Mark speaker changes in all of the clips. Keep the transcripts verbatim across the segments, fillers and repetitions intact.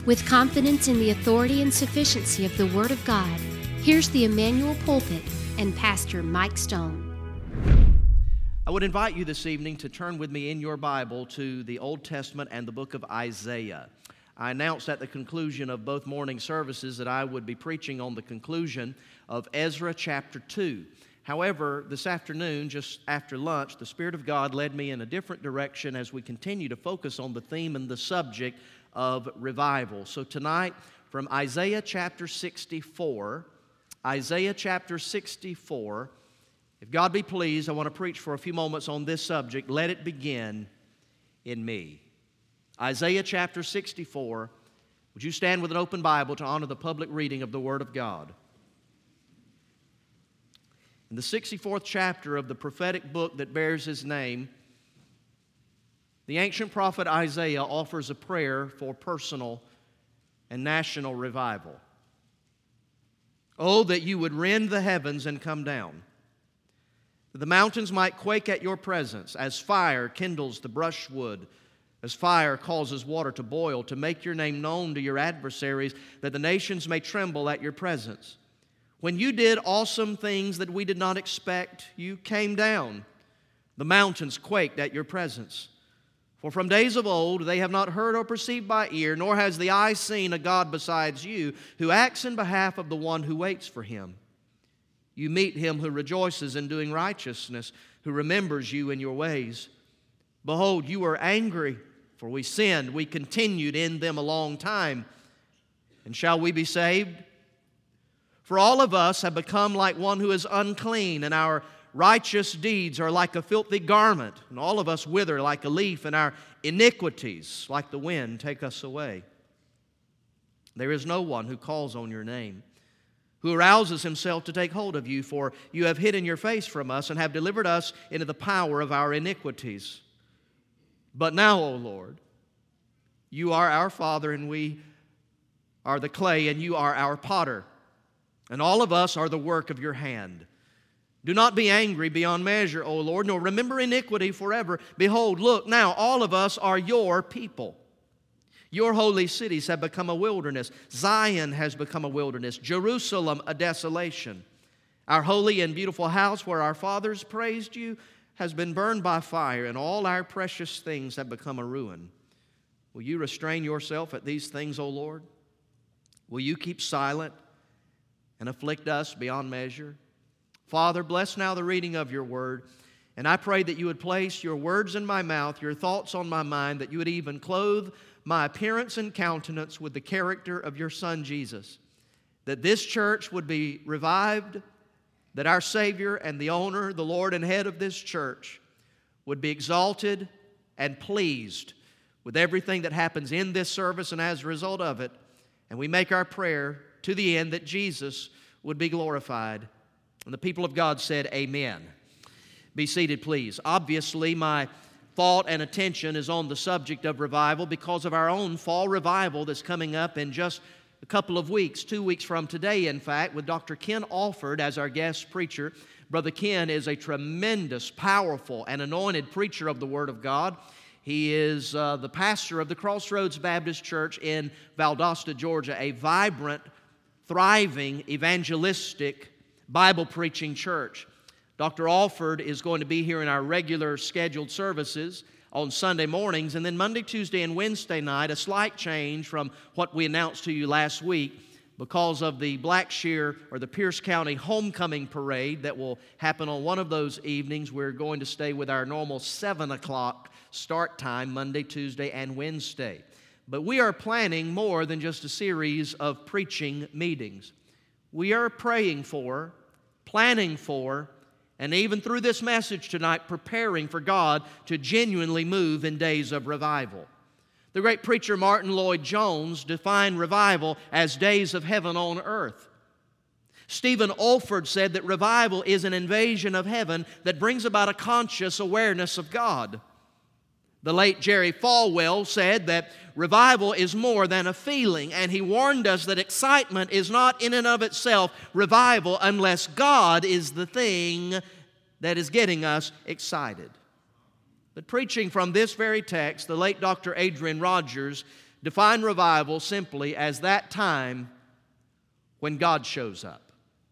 Speaker 1: With confidence in the authority and sufficiency of the Word of God, here's the Emmanuel Pulpit and Pastor Mike Stone.
Speaker 2: I would invite you this evening to turn with me in your Bible to the Old Testament and the book of Isaiah. I announced at the conclusion of both morning services that I would be preaching on the conclusion of Ezra chapter two. However, this afternoon, just after lunch, the Spirit of God led me in a different direction as we continue to focus on the theme and the subject of revival. So tonight, from Isaiah chapter sixty-four, Isaiah chapter sixty-four, if God be pleased, I want to preach for a few moments on this subject. Let it begin in me. Isaiah chapter sixty-four. Would you stand with an open Bible to honor the public reading of the Word of God? In the sixty-fourth chapter of the prophetic book that bears his name, the ancient prophet Isaiah offers a prayer for personal and national revival. Oh, that you would rend the heavens and come down, that the mountains might quake at your presence, as fire kindles the brushwood, as fire causes water to boil, to make your name known to your adversaries, that the nations may tremble at your presence. When you did awesome things that we did not expect, you came down. The mountains quaked at your presence. For from days of old they have not heard or perceived by ear, nor has the eye seen a God besides you, who acts in behalf of the one who waits for him. You meet him who rejoices in doing righteousness, who remembers you in your ways. Behold, you were angry, for we sinned. We continued in them a long time. And shall we be saved? For all of us have become like one who is unclean, and our righteous deeds are like a filthy garment, and all of us wither like a leaf, and our iniquities, like the wind, take us away. There is no one who calls on your name, who arouses himself to take hold of you, for you have hidden your face from us and have delivered us into the power of our iniquities. But now, O Lord, you are our Father, and we are the clay, and you are our potter, and all of us are the work of your hand. Do not be angry beyond measure, O Lord, nor remember iniquity forever. Behold, look, now all of us are your people. Your holy cities have become a wilderness. Zion has become a wilderness. Jerusalem a desolation. Our holy and beautiful house where our fathers praised you has been burned by fire, and all our precious things have become a ruin. Will you restrain yourself at these things, O Lord? Will you keep silent and afflict us beyond measure? Father, bless now the reading of your word, and I pray that you would place your words in my mouth, your thoughts on my mind, that you would even clothe my appearance and countenance with the character of your Son, Jesus, that this church would be revived, that our Savior and the owner, the Lord and head of this church, would be exalted and pleased with everything that happens in this service and as a result of it, and we make our prayer to the end that Jesus would be glorified. And the people of God said, amen. Be seated, please. Obviously, my thought and attention is on the subject of revival because of our own fall revival that's coming up in just a couple of weeks, two weeks from today, in fact, with Doctor Ken Alford as our guest preacher. Brother Ken is a tremendous, powerful, and anointed preacher of the Word of God. He is uh, the pastor of the Crossroads Baptist Church in Valdosta, Georgia, a vibrant, thriving, evangelistic, Bible-preaching church. Doctor Alford is going to be here in our regular scheduled services on Sunday mornings, and then Monday, Tuesday, and Wednesday night, a slight change from what we announced to you last week because of the Blackshear or the Pierce County Homecoming Parade that will happen on one of those evenings. We're going to stay with our normal seven o'clock start time Monday, Tuesday, and Wednesday. But we are planning more than just a series of preaching meetings. We are praying for, planning for, and even through this message tonight, preparing for God to genuinely move in days of revival. The great preacher Martin Lloyd-Jones defined revival as days of heaven on earth. Stephen Olford said that revival is an invasion of heaven that brings about a conscious awareness of God. The late Jerry Falwell said that revival is more than a feeling, and he warned us that excitement is not in and of itself revival unless God is the thing that is getting us excited. But preaching from this very text, the late Doctor Adrian Rogers define revival simply as that time when God shows up.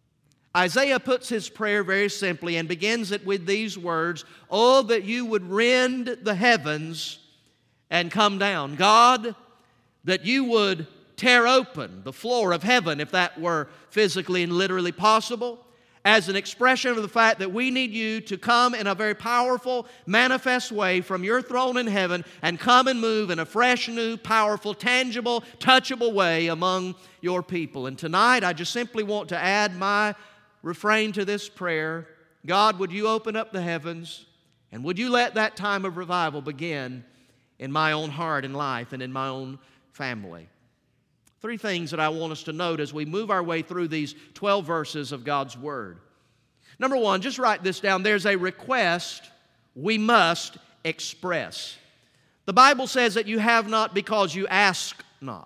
Speaker 2: Isaiah puts his prayer very simply and begins it with these words, "Oh, that you would rend the heavens and come down." God, that you would tear open the floor of heaven, if that were physically and literally possible, as an expression of the fact that we need you to come in a very powerful, manifest way from your throne in heaven and come and move in a fresh, new, powerful, tangible, touchable way among your people. And tonight, I just simply want to add my refrain to this prayer. God, would you open up the heavens, and would you let that time of revival begin in my own heart and life and in my own family? Three things that I want us to note as we move our way through these twelve verses of God's Word. Number one, just write this down. There's a request we must express. The Bible says that you have not because you ask not.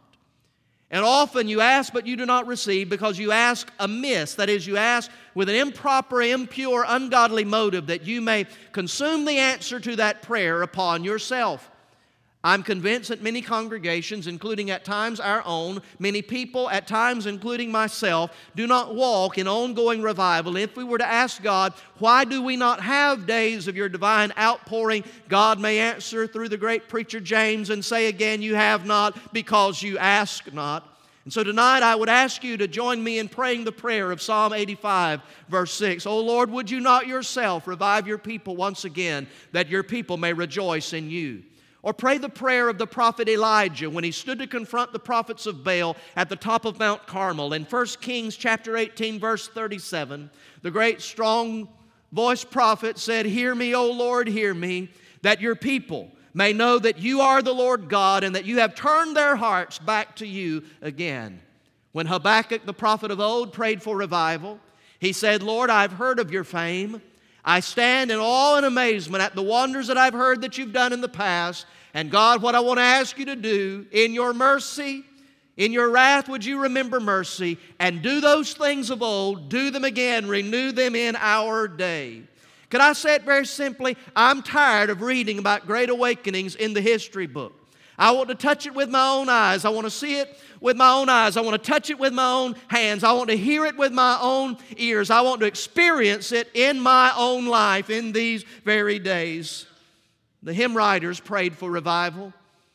Speaker 2: And often you ask, but you do not receive because you ask amiss. That is, you ask with an improper, impure, ungodly motive that you may consume the answer to that prayer upon yourself. I'm convinced that many congregations, including at times our own, many people at times, including myself, do not walk in ongoing revival. If we were to ask God, why do we not have days of your divine outpouring, God may answer through the great preacher James and say again, you have not because you ask not. And so tonight I would ask you to join me in praying the prayer of Psalm eighty-five, verse six. Oh Lord, would you not yourself revive your people once again, that your people may rejoice in you? Or pray the prayer of the prophet Elijah when he stood to confront the prophets of Baal at the top of Mount Carmel. In First Kings chapter eighteen, verse thirty-seven, the great strong-voiced prophet said, "Hear me, O Lord, hear me, that your people may know that you are the Lord God and that you have turned their hearts back to you again." When Habakkuk, the prophet of old, prayed for revival, he said, "Lord, I've heard of your fame. I stand in awe and amazement at the wonders that I've heard that you've done in the past. And God, what I want to ask you to do, in your mercy, in your wrath, would you remember mercy and do those things of old, do them again, renew them in our day." Could I say it very simply? I'm tired of reading about great awakenings in the history book. I want to touch it with my own eyes. I want to see it with my own eyes. I want to touch it with my own hands. I want to hear it with my own ears. I want to experience it in my own life in these very days. The hymn writers prayed for revival.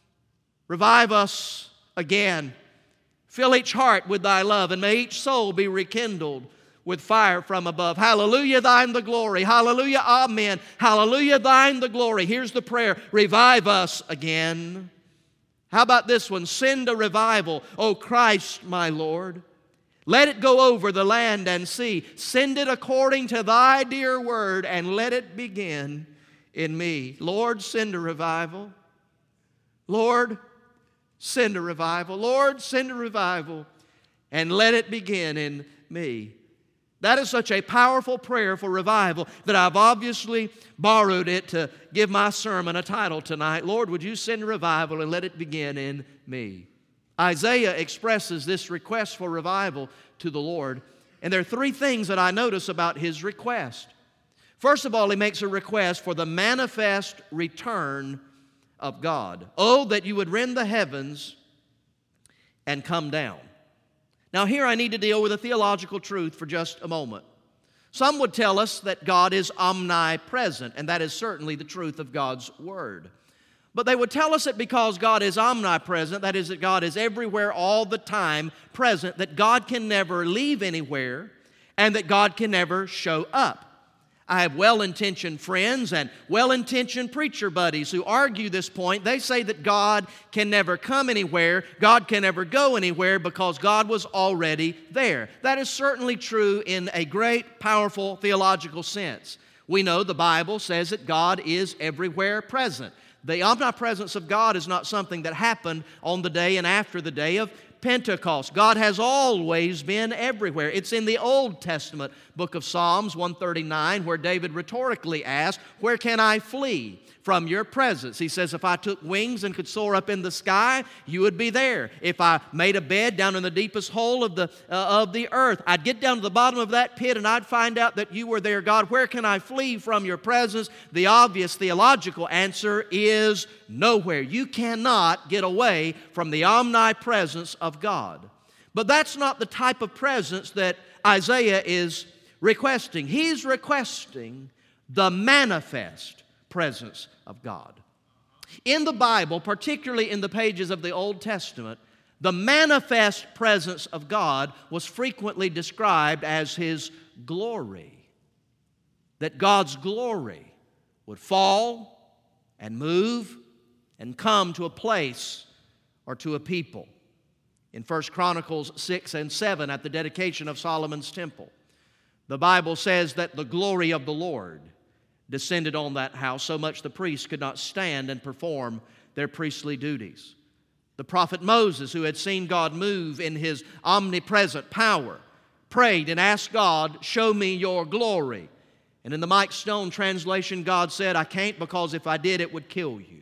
Speaker 2: Revive us again. Fill each heart with thy love, and may each soul be rekindled with fire from above. Hallelujah, thine the glory. Hallelujah, amen. Hallelujah, thine the glory. Here's the prayer. Revive us again. How about this one? Send a revival, O Christ, my Lord. Let it go over the land and sea. Send it according to thy dear word, and let it begin in me. Lord, send a revival. Lord, send a revival. Lord, send a revival, and let it begin in me. That is such a powerful prayer for revival that I've obviously borrowed it to give my sermon a title tonight. Lord, would you send revival and let it begin in me? Isaiah expresses this request for revival to the Lord, and there are three things that I notice about his request. First of all, he makes a request for the manifest return of God. Oh, that you would rend the heavens and come down. Now here I need to deal with a theological truth for just a moment. Some would tell us that God is omnipresent, and that is certainly the truth of God's Word. But they would tell us that because God is omnipresent, that is that God is everywhere all the time present, that God can never leave anywhere, and that God can never show up. I have well-intentioned friends and well-intentioned preacher buddies who argue this point. They say that God can never come anywhere, God can never go anywhere because God was already there. That is certainly true in a great, powerful theological sense. We know the Bible says that God is everywhere present. The omnipresence of God is not something that happened on the day and after the day of Pentecost. God has always been everywhere. It's in the Old Testament book of Psalms one thirty-nine where David rhetorically asked, "Where can I flee from your presence?" He says, if I took wings and could soar up in the sky, you would be there. If I made a bed down in the deepest hole of the, uh, of the earth, I'd get down to the bottom of that pit and I'd find out that you were there. God, where can I flee from your presence? The obvious theological answer is nowhere. You cannot get away from the omnipresence of God. But that's not the type of presence that Isaiah is requesting. He's requesting the manifest presence of God. In the Bible, particularly in the pages of the Old Testament, the manifest presence of God was frequently described as His glory. That God's glory would fall and move and come to a place or to a people. In First Chronicles six and seven, at the dedication of Solomon's temple, the Bible says that the glory of the Lord descended on that house, so much the priests could not stand and perform their priestly duties. The prophet Moses, who had seen God move in His omnipresent power, prayed and asked God, "Show me your glory." And in the Mike Stone translation, God said, "I can't, because if I did, it would kill you."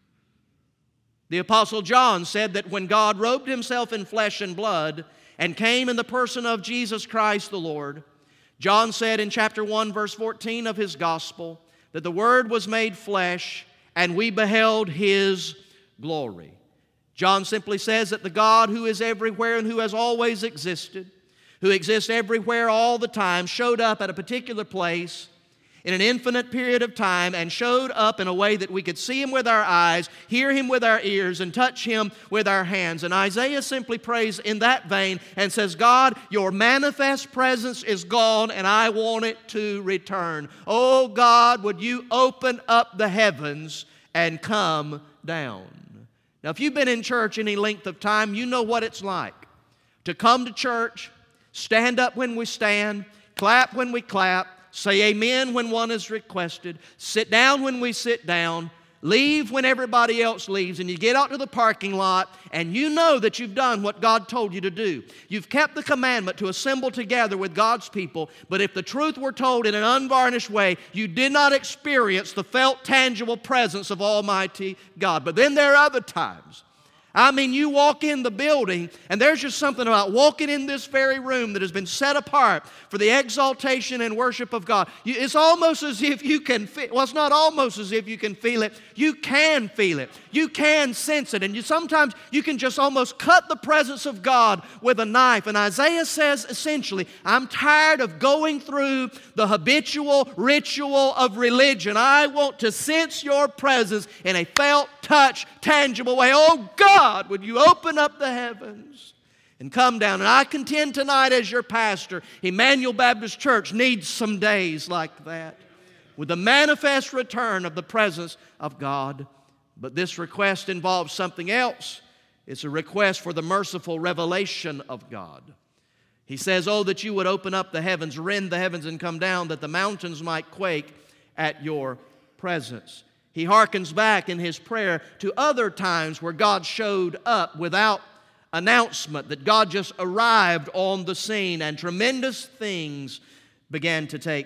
Speaker 2: The Apostle John said that when God robed Himself in flesh and blood and came in the person of Jesus Christ the Lord, John said in chapter one, verse fourteen of his gospel, that the Word was made flesh and we beheld His glory. John simply says that the God who is everywhere and who has always existed, who exists everywhere all the time, showed up at a particular place in an infinite period of time and showed up in a way that we could see Him with our eyes, hear Him with our ears, and touch Him with our hands. And Isaiah simply prays in that vein and says, God, your manifest presence is gone and I want it to return. Oh God, would you open up the heavens and come down? Now, if you've been in church any length of time, you know what it's like to come to church, stand up when we stand, clap when we clap, say amen when one is requested, sit down when we sit down, leave when everybody else leaves, and you get out to the parking lot and you know that you've done what God told you to do. You've kept the commandment to assemble together with God's people, but if the truth were told in an unvarnished way, you did not experience the felt, tangible presence of Almighty God. But then there are other times. I mean, you walk in the building, and there's just something about walking in this very room that has been set apart for the exaltation and worship of God. You, it's almost as if you can feel, well, it's not almost as if you can feel it. You can feel it. You can sense it. And you, sometimes you can just almost cut the presence of God with a knife. And Isaiah says, essentially, I'm tired of going through the habitual ritual of religion. I want to sense your presence in a felt, touch, tangible way. Oh, God! God, would you open up the heavens and come down? And I contend tonight as your pastor, Emmanuel Baptist Church needs some days like that with the manifest return of the presence of God. But this request involves something else. It's a request for the merciful revelation of God. He says, oh, that you would open up the heavens, rend the heavens and come down, that the mountains might quake at your presence. He hearkens back in his prayer to other times where God showed up without announcement, that God just arrived on the scene and tremendous things began to take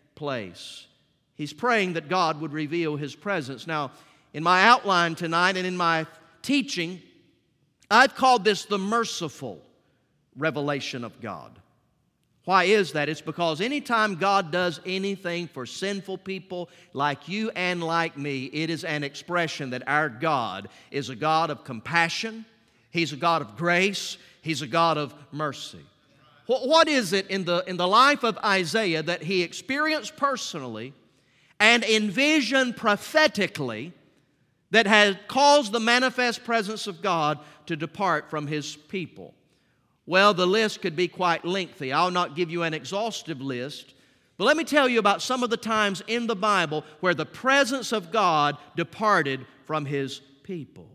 Speaker 2: place. He's praying that God would reveal His presence. Now, in my outline tonight and in my teaching, I've called this the merciful revelation of God. Why is that? It's because anytime God does anything for sinful people like you and like me, it is an expression that our God is a God of compassion, He's a God of grace, He's a God of mercy. What is it in the, in the life of Isaiah that he experienced personally and envisioned prophetically that has caused the manifest presence of God to depart from His people? Well, the list could be quite lengthy. I'll not give you an exhaustive list, but let me tell you about some of the times in the Bible where the presence of God departed from His people.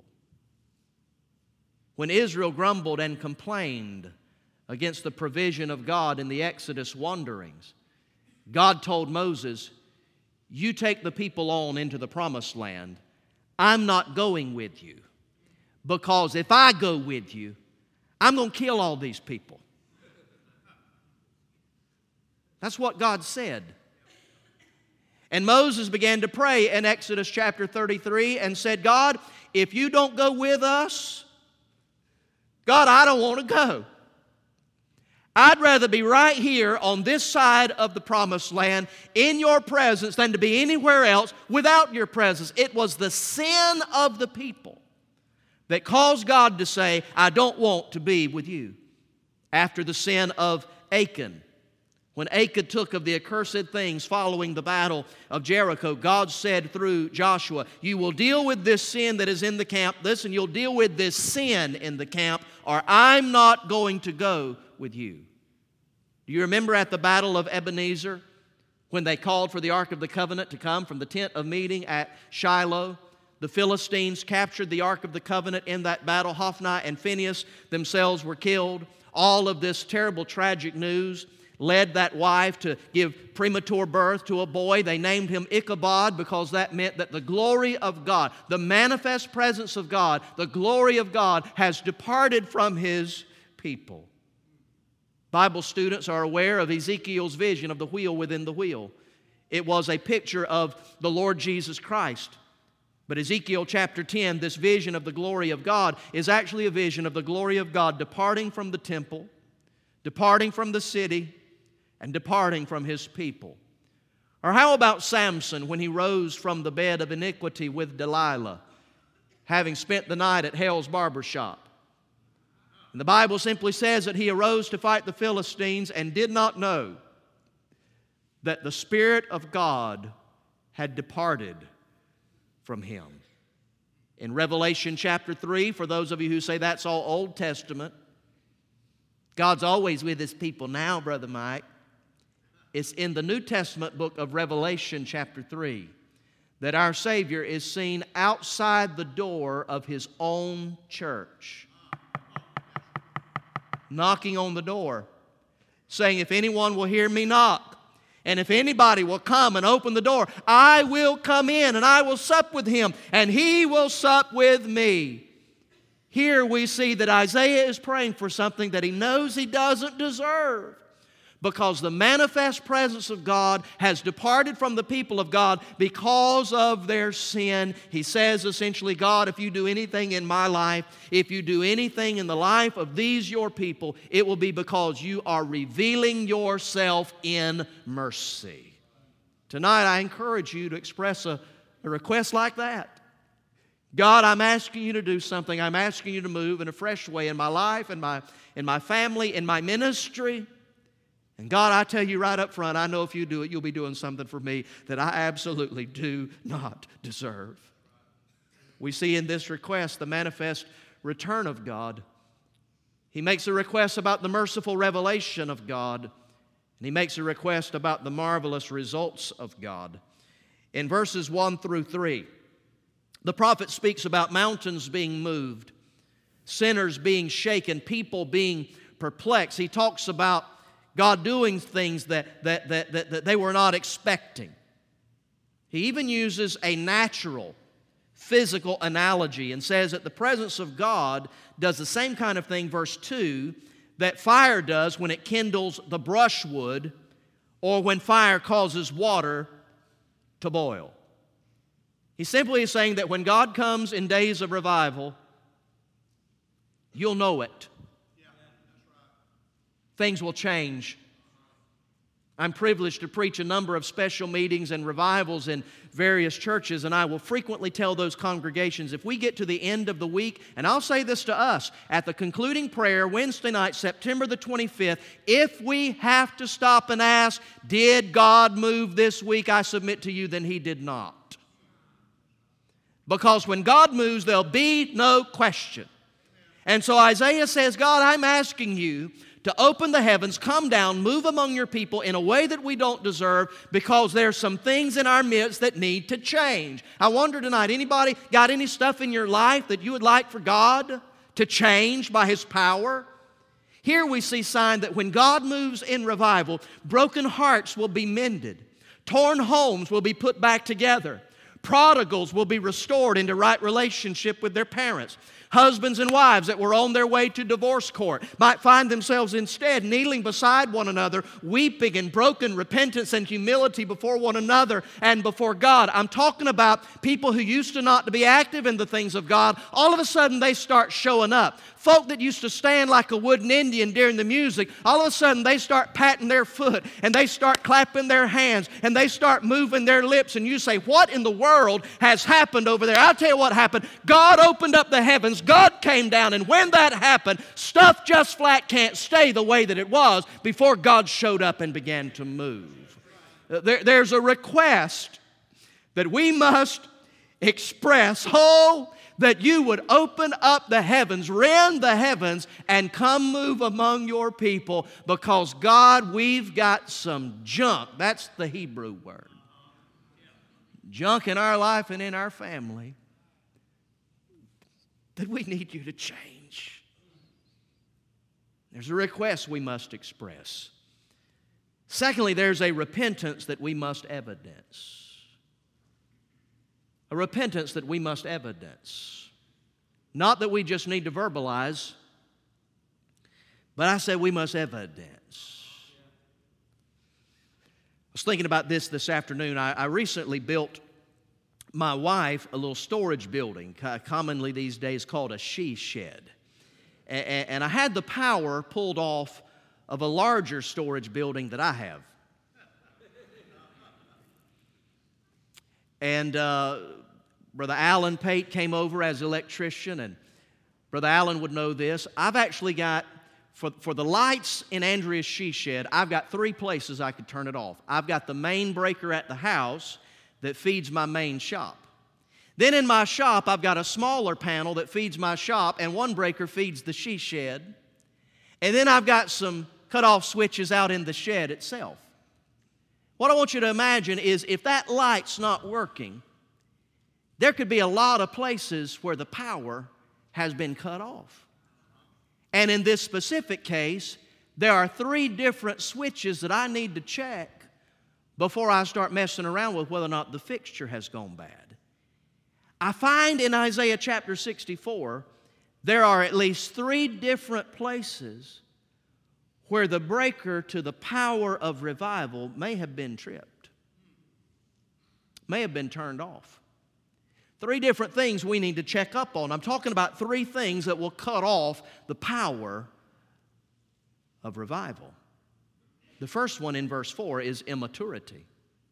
Speaker 2: When Israel grumbled and complained against the provision of God in the Exodus wanderings, God told Moses, you take the people on into the promised land. I'm not going with you, because if I go with you, I'm going to kill all these people. That's what God said. And Moses began to pray in Exodus chapter thirty-three and said, God, if you don't go with us, God, I don't want to go. I'd rather be right here on this side of the promised land in your presence than to be anywhere else without your presence. It was the sin of the people that caused God to say, I don't want to be with you. After the sin of Achan, when Achan took of the accursed things following the battle of Jericho, God said through Joshua, you will deal with this sin that is in the camp, listen, you'll deal with this sin in the camp, or I'm not going to go with you. Do you remember at the Battle of Ebenezer when they called for the Ark of the Covenant to come from the tent of meeting at Shiloh? The Philistines captured the Ark of the Covenant in that battle. Hophni and Phinehas themselves were killed. All of this terrible, tragic news led that wife to give premature birth to a boy. They named him Ichabod because that meant that the glory of God, the manifest presence of God, the glory of God has departed from His people. Bible students are aware of Ezekiel's vision of the wheel within the wheel. It was a picture of the Lord Jesus Christ. But Ezekiel chapter ten, this vision of the glory of God, is actually a vision of the glory of God departing from the temple, departing from the city, and departing from His people. Or how about Samson when he rose from the bed of iniquity with Delilah, having spent the night at Hell's barber shop? And the Bible simply says that he arose to fight the Philistines and did not know that the Spirit of God had departed from him. In Revelation chapter three, for those of you who say that's all Old Testament, God's always with His people now, Brother Mike. It's in the New Testament book of Revelation chapter three that our Savior is seen outside the door of His own church, knocking on the door, saying, if anyone will hear me knock, and if anybody will come and open the door, I will come in and I will sup with him, and he will sup with me. Here we see that Isaiah is praying for something that he knows he doesn't deserve, because the manifest presence of God has departed from the people of God because of their sin. He says essentially, God, if you do anything in my life, if you do anything in the life of these your people, it will be because you are revealing yourself in mercy. Tonight I encourage you to express a, a request like that. God, I'm asking you to do something. I'm asking you to move in a fresh way in my life, in my, in my family, in my ministry. And God, I tell you right up front, I know if you do it, you'll be doing something for me that I absolutely do not deserve. We see in this request the manifest return of God. He makes a request about the merciful revelation of God, and he makes a request about the marvelous results of God. In verses one through three, the prophet speaks about mountains being moved, sinners being shaken, people being perplexed. He talks about God doing things that, that, that, that, that they were not expecting. He even uses a natural, physical analogy and says that the presence of God does the same kind of thing, verse two, that fire does when it kindles the brushwood or when fire causes water to boil. He simply is saying that when God comes in days of revival, you'll know it. Things will change. I'm privileged to preach a number of special meetings and revivals in various churches, and I will frequently tell those congregations, if we get to the end of the week, and I'll say this to us, at the concluding prayer, Wednesday night, September the twenty-fifth, if we have to stop and ask, did God move this week, I submit to you, then He did not. Because when God moves, there'll be no question. And so Isaiah says, God, I'm asking you to open the heavens, come down, move among your people in a way that we don't deserve, because there's some things in our midst that need to change. I wonder tonight, anybody got any stuff in your life that you would like for God to change by His power? Here we see sign that when God moves in revival, broken hearts will be mended, torn homes will be put back together, prodigals will be restored into right relationship with their parents. Husbands and wives that were on their way to divorce court might find themselves instead kneeling beside one another, weeping in broken repentance and humility before one another and before God. I'm talking about people who used to not to be active in the things of God. All of a sudden they start showing up. Folk that used to stand like a wooden Indian during the music, all of a sudden they start patting their foot and they start clapping their hands and they start moving their lips, and you say, what in the world has happened over there? I'll tell you what happened. God opened up the heavens. God came down, and when that happened, stuff just flat can't stay the way that it was before God showed up and began to move. There, there's a request that we must express. Oh, that you would open up the heavens, rend the heavens, and come move among your people, because God, we've got some junk. That's the Hebrew word. Junk in our life and in our family that we need you to change. There's a request we must express. Secondly, there's a repentance that we must evidence. A repentance that we must evidence. Not that we just need to verbalize, but I said we must evidence. I was thinking about this this afternoon. I, I recently built my wife a little storage building, commonly these days called a she shed. And, and I had the power pulled off of a larger storage building that I have. And uh, Brother Alan Pate came over as electrician, and Brother Alan would know this. I've actually got, for, for the lights in Andrea's she shed, I've got three places I could turn it off. I've got the main breaker at the house that feeds my main shop. Then in my shop, I've got a smaller panel that feeds my shop, and one breaker feeds the she shed. And then I've got some cutoff switches out in the shed itself. What I want you to imagine is if that light's not working, there could be a lot of places where the power has been cut off. And in this specific case, there are three different switches that I need to check before I start messing around with whether or not the fixture has gone bad. I find in Isaiah chapter sixty-four, there are at least three different places where the breaker to the power of revival may have been tripped, may have been turned off. Three different things we need to check up on. I'm talking about three things that will cut off the power of revival. The first one in verse four is immaturity.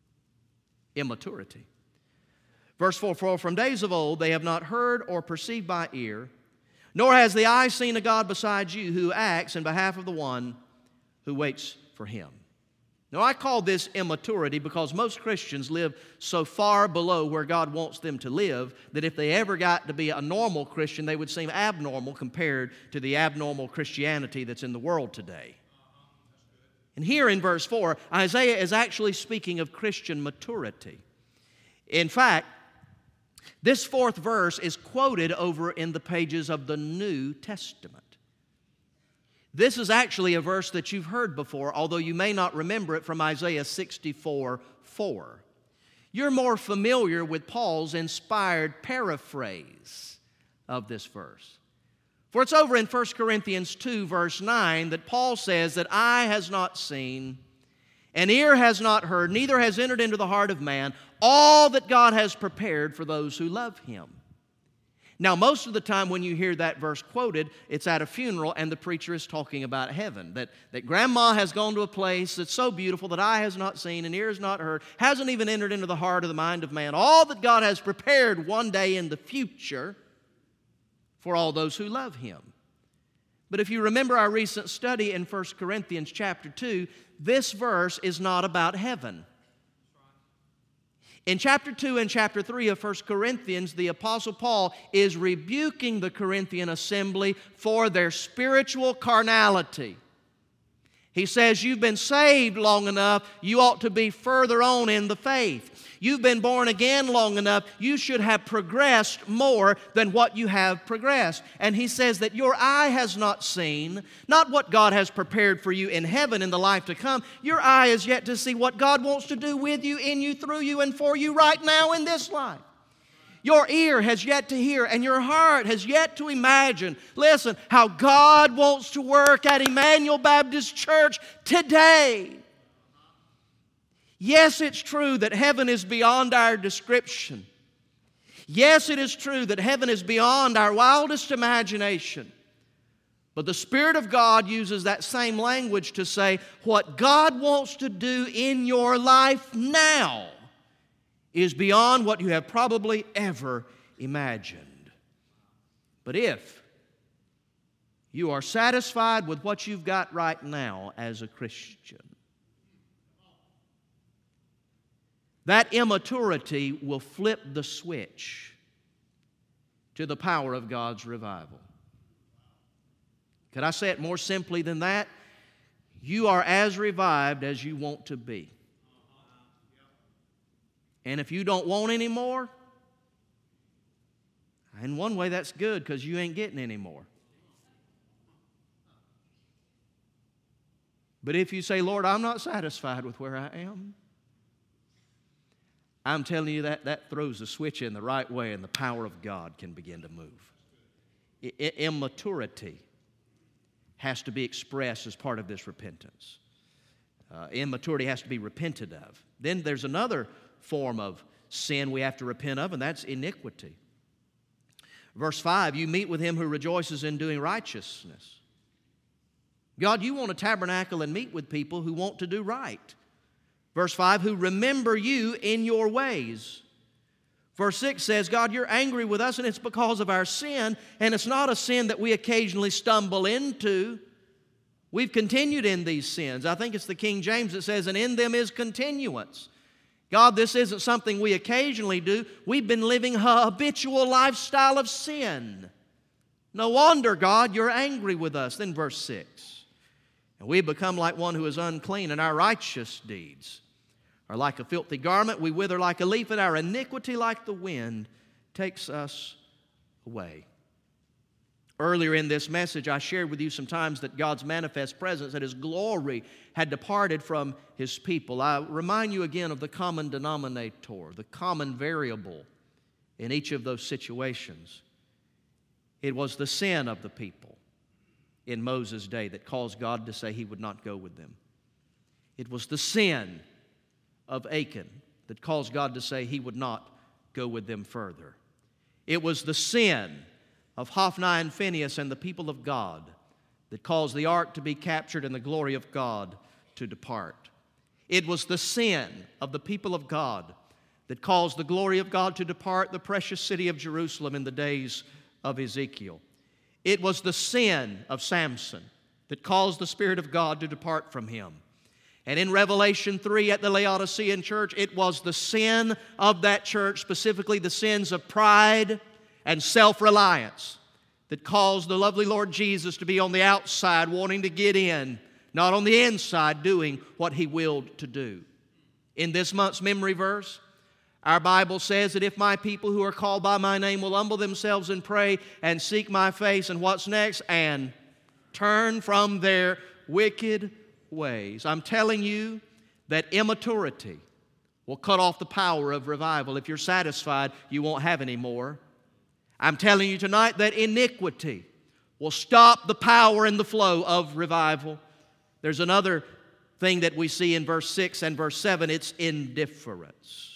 Speaker 2: Immaturity. Verse four, for from days of old they have not heard or perceived by ear, nor has the eye seen a God besides you who acts in behalf of the one who waits for Him. Now, I call this immaturity because most Christians live so far below where God wants them to live that if they ever got to be a normal Christian, they would seem abnormal compared to the abnormal Christianity that's in the world today. And here in verse four, Isaiah is actually speaking of Christian maturity. In fact, this fourth verse is quoted over in the pages of the New Testament. This is actually a verse that you've heard before, although you may not remember it from Isaiah sixty-four four. You're more familiar with Paul's inspired paraphrase of this verse. For it's over in First Corinthians two, verse nine, that Paul says that eye has not seen, and ear has not heard, neither has entered into the heart of man, all that God has prepared for those who love Him. Now, most of the time when you hear that verse quoted, it's at a funeral and the preacher is talking about heaven. That, that grandma has gone to a place that's so beautiful that eye has not seen and ear has not heard, hasn't even entered into the heart or the mind of man. All that God has prepared one day in the future for all those who love Him. But if you remember our recent study in First Corinthians chapter two, this verse is not about heaven. In chapter two and chapter three of First Corinthians, the Apostle Paul is rebuking the Corinthian assembly for their spiritual carnality. He says, you've been saved long enough, you ought to be further on in the faith. You've been born again long enough, you should have progressed more than what you have progressed. And he says that your eye has not seen, not what God has prepared for you in heaven in the life to come. Your eye is yet to see what God wants to do with you, in you, through you, and for you right now in this life. Your ear has yet to hear, and your heart has yet to imagine, listen, how God wants to work at Emmanuel Baptist Church today. Yes, it's true that heaven is beyond our description. Yes, it is true that heaven is beyond our wildest imagination. But the Spirit of God uses that same language to say what God wants to do in your life now is beyond what you have probably ever imagined. But if you are satisfied with what you've got right now as a Christian, that immaturity will flip the switch to the power of God's revival. Could I say it more simply than that? You are as revived as you want to be. And if you don't want any more, in one way that's good because you ain't getting any more. But if you say, Lord, I'm not satisfied with where I am, I'm telling you that that throws the switch in the right way and the power of God can begin to move. I- I- immaturity has to be expressed as part of this repentance. Uh, immaturity has to be repented of. Then there's another form of sin we have to repent of, and that's iniquity. Verse five, you meet with him who rejoices in doing righteousness. God, you want to tabernacle and meet with people who want to do right. Verse five, who remember you in your ways. Verse six says, God, you're angry with us, and it's because of our sin, and it's not a sin that we occasionally stumble into. We've continued in these sins. I think it's the King James that says, and in them is continuance. God, this isn't something we occasionally do. We've been living a habitual lifestyle of sin. No wonder, God, you're angry with us. Then verse six, and we become like one who is unclean, and our righteous deeds are like a filthy garment. We wither like a leaf, and our iniquity like the wind takes us away. Earlier in this message, I shared with you some times that God's manifest presence, that His glory had departed from His people. I remind you again of the common denominator, the common variable in each of those situations. It was the sin of the people in Moses' day that caused God to say He would not go with them. It was the sin of Achan that caused God to say He would not go with them further. It was the sin of Hophni and Phinehas and the people of God that caused the ark to be captured and the glory of God to depart. It was the sin of the people of God that caused the glory of God to depart the precious city of Jerusalem in the days of Ezekiel. It was the sin of Samson that caused the Spirit of God to depart from him. And in Revelation three at the Laodicean church, it was the sin of that church, specifically the sins of pride and self-reliance, that caused the lovely Lord Jesus to be on the outside wanting to get in, not on the inside doing what He willed to do. In this month's memory verse, our Bible says that if my people who are called by my name will humble themselves and pray and seek my face, and what's next? And turn from their wicked ways. I'm telling you that immaturity will cut off the power of revival. If you're satisfied, you won't have any more. I'm telling you tonight that iniquity will stop the power and the flow of revival. There's another thing that we see in verse six and verse seven. It's indifference.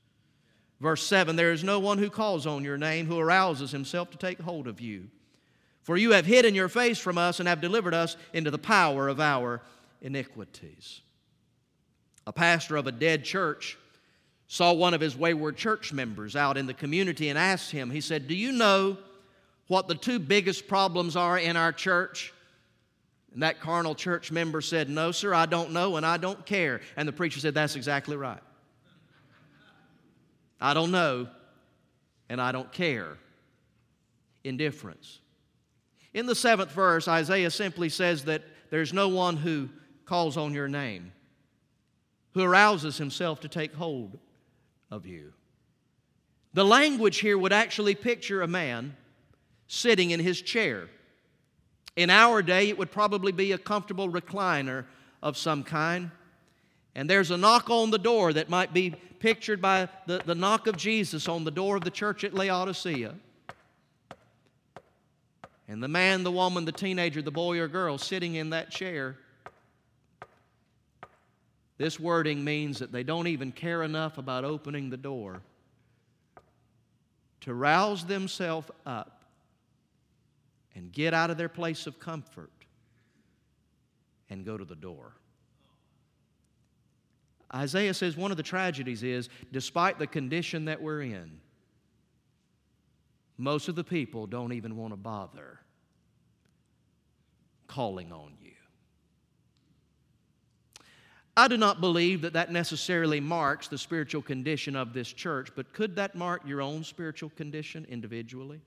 Speaker 2: Verse seven, there is no one who calls on your name who arouses himself to take hold of you. For you have hidden your face from us and have delivered us into the power of our iniquities. A pastor of a dead church saw one of his wayward church members out in the community and asked him, he said, do you know what the two biggest problems are in our church? And that carnal church member said, no, sir, I don't know and I don't care. And the preacher said, that's exactly right. I don't know and I don't care. Indifference. In the seventh verse, Isaiah simply says that there's no one who calls on your name, who arouses himself to take hold of you. The language here would actually picture a man sitting in his chair. In our day, it would probably be a comfortable recliner of some kind. And there's a knock on the door that might be pictured by the, the knock of Jesus on the door of the church at Laodicea. And the man, the woman, the teenager, the boy or girl sitting in that chair, this wording means that they don't even care enough about opening the door to rouse themselves up and get out of their place of comfort and go to the door. Isaiah says one of the tragedies is, despite the condition that we're in, most of the people don't even want to bother calling on you. I do not believe that that necessarily marks the spiritual condition of this church, but could that mark your own spiritual condition individually?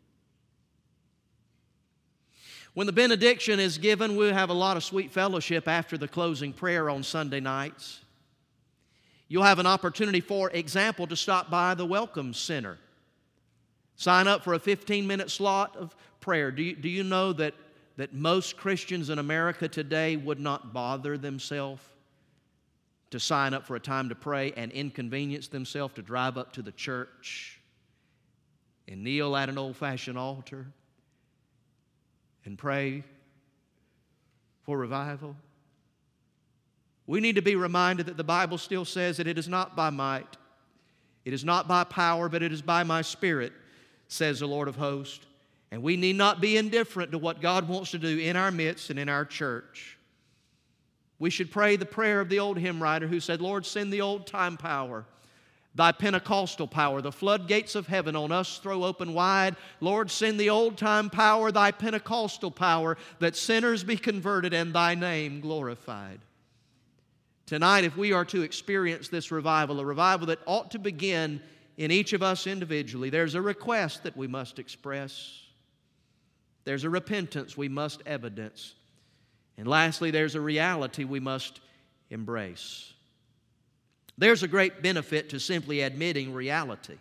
Speaker 2: When the benediction is given, we'll have a lot of sweet fellowship after the closing prayer on Sunday nights. You'll have an opportunity, for example, to stop by the Welcome Center. Sign up for a fifteen-minute slot of prayer. Do you, do you know that, that most Christians in America today would not bother themselves to sign up for a time to pray and inconvenience themselves to drive up to the church and kneel at an old-fashioned altar and pray for revival? We need to be reminded that the Bible still says that it is not by might, it is not by power, but it is by my Spirit, says the Lord of hosts. And we need not be indifferent to what God wants to do in our midst and in our church. We should pray the prayer of the old hymn writer who said, Lord, send the old-time power, Thy Pentecostal power, the floodgates of heaven on us throw open wide. Lord, send the old-time power, Thy Pentecostal power, that sinners be converted and Thy name glorified. Tonight, if we are to experience this revival, a revival that ought to begin in each of us individually, there's a request that we must express. There's a repentance we must evidence. And lastly, there's a reality we must embrace. There's a great benefit to simply admitting reality.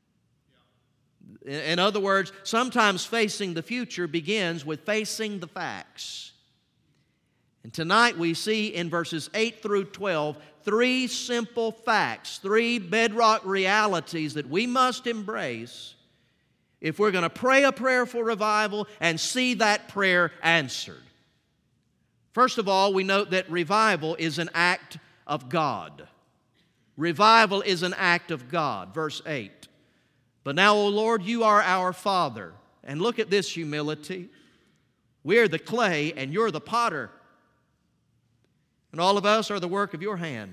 Speaker 2: In other words, sometimes facing the future begins with facing the facts. And tonight we see in verses eight through twelve three simple facts, three bedrock realities that we must embrace if we're going to pray a prayer for revival and see that prayer answered. First of all, we note that revival is an act of God. Revival is an act of God. Verse eight. But now, O Lord, you are our Father. And look at this humility. We're the clay and you're the potter. And all of us are the work of your hand.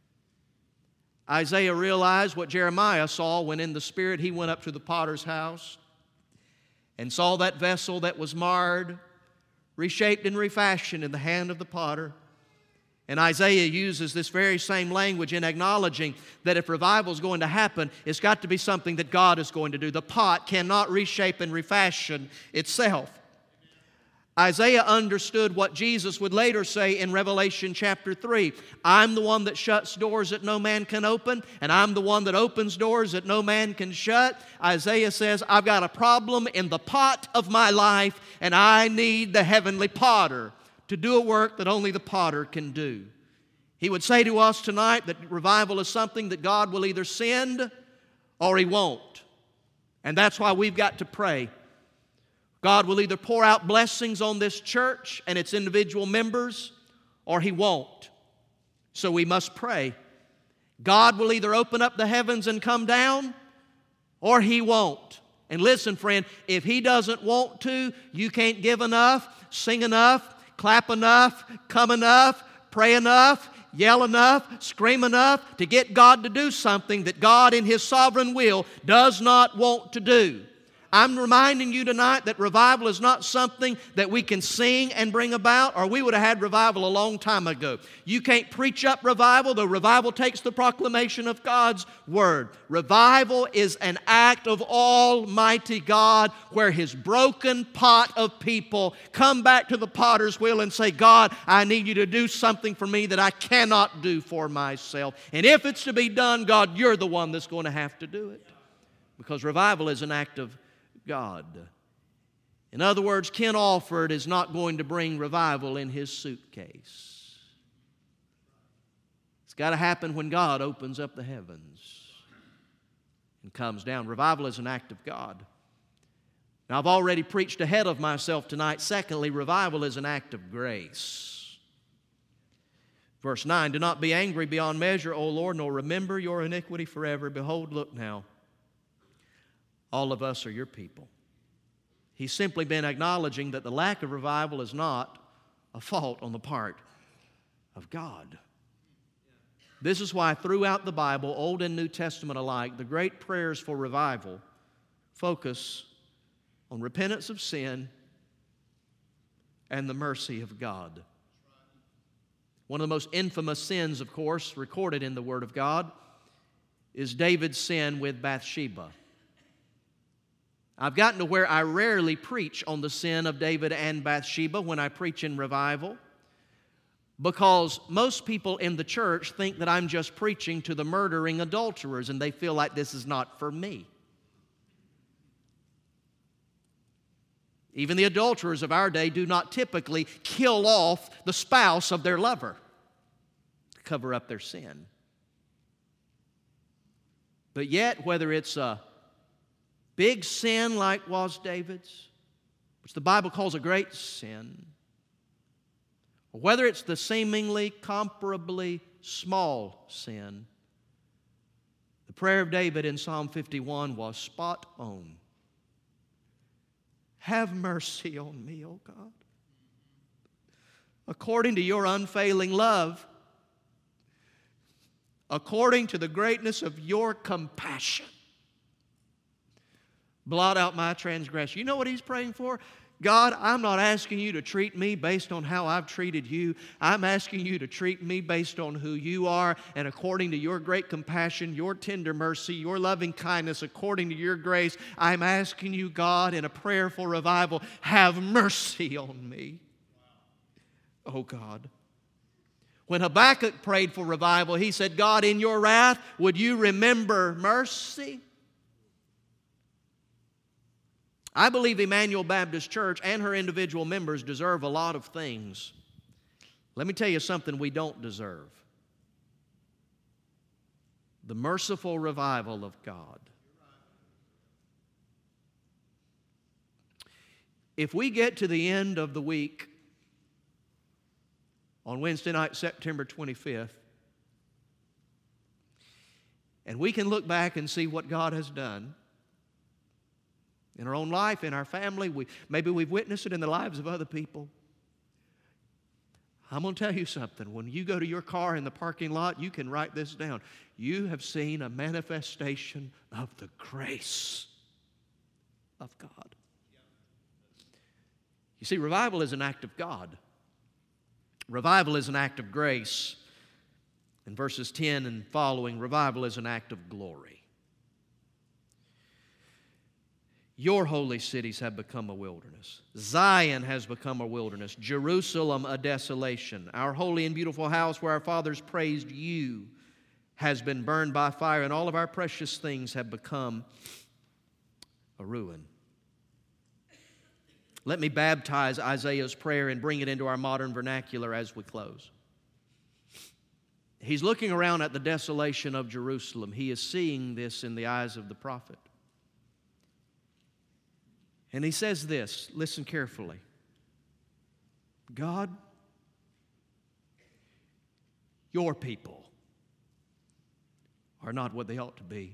Speaker 2: Isaiah realized what Jeremiah saw when in the Spirit he went up to the potter's house and saw that vessel that was marred, reshaped and refashioned in the hand of the potter. And Isaiah uses this very same language in acknowledging that if revival is going to happen, it's got to be something that God is going to do. The pot cannot reshape and refashion itself. Isaiah understood what Jesus would later say in Revelation chapter three. I'm the one that shuts doors that no man can open, and I'm the one that opens doors that no man can shut. Isaiah says, I've got a problem in the pot of my life, and I need the heavenly potter to do a work that only the potter can do. He would say to us tonight that revival is something that God will either send or He won't. And that's why we've got to pray. God will either pour out blessings on this church and its individual members, or He won't. So we must pray. God will either open up the heavens and come down, or He won't. And listen, friend, if He doesn't want to, you can't give enough, sing enough, clap enough, come enough, pray enough, yell enough, scream enough to get God to do something that God in His sovereign will does not want to do. I'm reminding you tonight that revival is not something that we can sing and bring about, or we would have had revival a long time ago. You can't preach up revival, though revival takes the proclamation of God's Word. Revival is an act of Almighty God where His broken pot of people come back to the potter's wheel and say, God, I need you to do something for me that I cannot do for myself. And if it's to be done, God, you're the one that's going to have to do it. Because revival is an act of God. In other words, Ken Alford is not going to bring revival in his suitcase. It's got to happen when God opens up the heavens and comes down. Revival is an act of God. Now, I've already preached ahead of myself tonight. Secondly, revival is an act of grace. Verse nine, do not be angry beyond measure, O Lord, nor remember your iniquity forever. Behold, look now, all of us are your people. He's simply been acknowledging that the lack of revival is not a fault on the part of God. This is why throughout the Bible, Old and New Testament alike, the great prayers for revival focus on repentance of sin and the mercy of God. One of the most infamous sins, of course, recorded in the Word of God is David's sin with Bathsheba. I've gotten to where I rarely preach on the sin of David and Bathsheba when I preach in revival, because most people in the church think that I'm just preaching to the murdering adulterers, and they feel like this is not for me. Even the adulterers of our day do not typically kill off the spouse of their lover to cover up their sin. But yet, whether it's a big sin like was David's, which the Bible calls a great sin, or whether it's the seemingly comparably small sin, the prayer of David in Psalm fifty-one was spot on. Have mercy on me, O God, according to your unfailing love, according to the greatness of your compassion. Blot out my transgression. You know what he's praying for? God, I'm not asking you to treat me based on how I've treated you. I'm asking you to treat me based on who you are and according to your great compassion, your tender mercy, your loving kindness, according to your grace. I'm asking you, God, in a prayer for revival, have mercy on me. Oh, God. When Habakkuk prayed for revival, he said, God, in your wrath, would you remember mercy? I believe Emmanuel Baptist Church and her individual members deserve a lot of things. Let me tell you something we don't deserve. The merciful revival of God. If we get to the end of the week on Wednesday night, September twenty-fifth, and we can look back and see what God has done, in our own life, in our family, we, maybe we've witnessed it in the lives of other people. I'm going to tell you something. When you go to your car in the parking lot, you can write this down. You have seen a manifestation of the grace of God. You see, revival is an act of God. Revival is an act of grace. In verses ten and following, revival is an act of glory. Your holy cities have become a wilderness. Zion has become a wilderness. Jerusalem a desolation. Our holy and beautiful house where our fathers praised you has been burned by fire, and all of our precious things have become a ruin. Let me baptize Isaiah's prayer and bring it into our modern vernacular as we close. He's looking around at the desolation of Jerusalem. He is seeing this in the eyes of the prophet. And he says this, listen carefully. God, your people are not what they ought to be.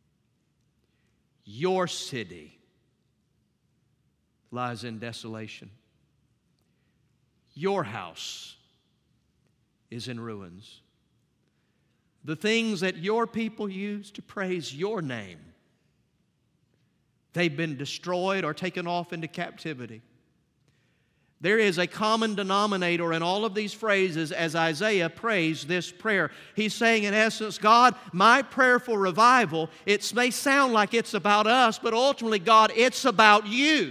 Speaker 2: Your city lies in desolation. Your house is in ruins. The things that your people use to praise your name, they've been destroyed or taken off into captivity. There is a common denominator in all of these phrases as Isaiah prays this prayer. He's saying, in essence, God, my prayer for revival, it may sound like it's about us, but ultimately, God, it's about you.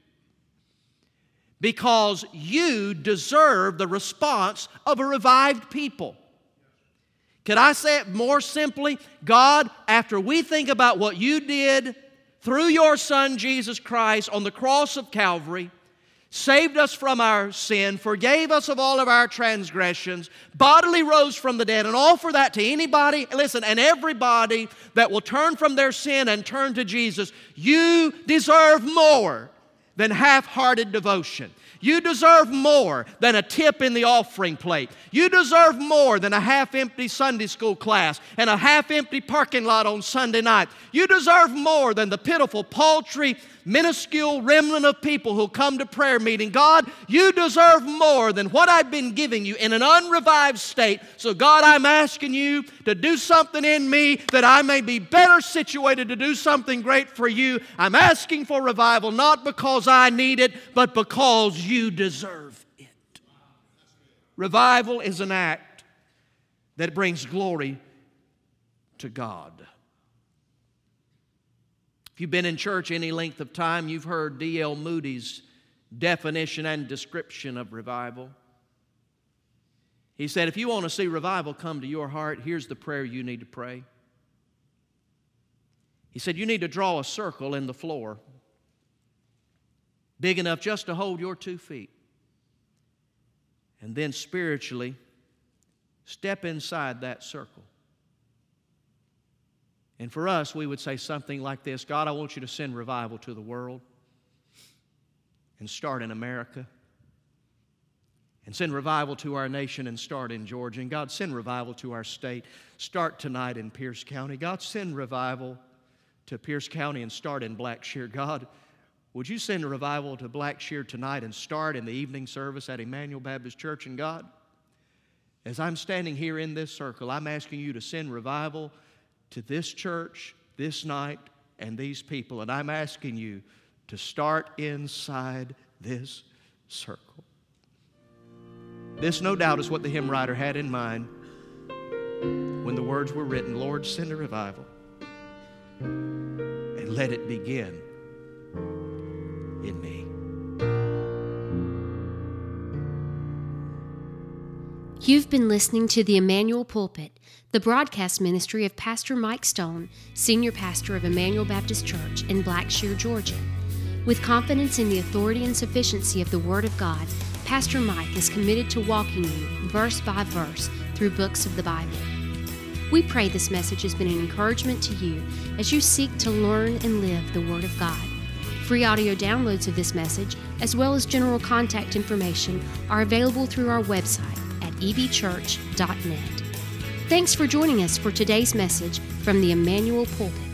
Speaker 2: Because you deserve the response of a revived people. Could I say it more simply? God, after we think about what you did through your Son, Jesus Christ, on the cross of Calvary, saved us from our sin, forgave us of all of our transgressions, bodily rose from the dead, and offer that to anybody, listen, and everybody that will turn from their sin and turn to Jesus, you deserve more than half-hearted devotion. You deserve more than a tip in the offering plate. You deserve more than a half-empty Sunday school class and a half-empty parking lot on Sunday night. You deserve more than the pitiful, paltry, minuscule remnant of people who come to prayer meeting. God, you deserve more than what I've been giving you in an unrevived state. So God, I'm asking you to do something in me that I may be better situated to do something great for you. I'm asking for revival not because I need it, but because you deserve it. Revival is an act that brings glory to God. If you've been in church any length of time, you've heard D L Moody's definition and description of revival. He said, if you want to see revival come to your heart, here's the prayer you need to pray. He said, you need to draw a circle in the floor big enough just to hold your two feet. And then spiritually, step inside that circle. And for us, we would say something like this: God, I want you to send revival to the world and start in America. And send revival to our nation and start in Georgia. And God, send revival to our state. Start tonight in Pierce County. God, send revival to Pierce County and start in Blackshear. God, would you send a revival to Blackshear tonight and start in the evening service at Emmanuel Baptist Church? And God, as I'm standing here in this circle, I'm asking you to send revival to this church, this night, and these people. And I'm asking you to start inside this circle. This, no doubt, is what the hymn writer had in mind when the words were written, Lord, send a revival, and let it begin in me.
Speaker 1: You've been listening to the Emmanuel Pulpit, the broadcast ministry of Pastor Mike Stone, Senior Pastor of Emmanuel Baptist Church in Blackshear, Georgia. With confidence in the authority and sufficiency of the Word of God, Pastor Mike is committed to walking you verse by verse through books of the Bible. We pray this message has been an encouragement to you as you seek to learn and live the Word of God. Free audio downloads of this message, as well as general contact information, are available through our website at e b church dot net. Thanks for joining us for today's message from the Emmanuel Pulpit.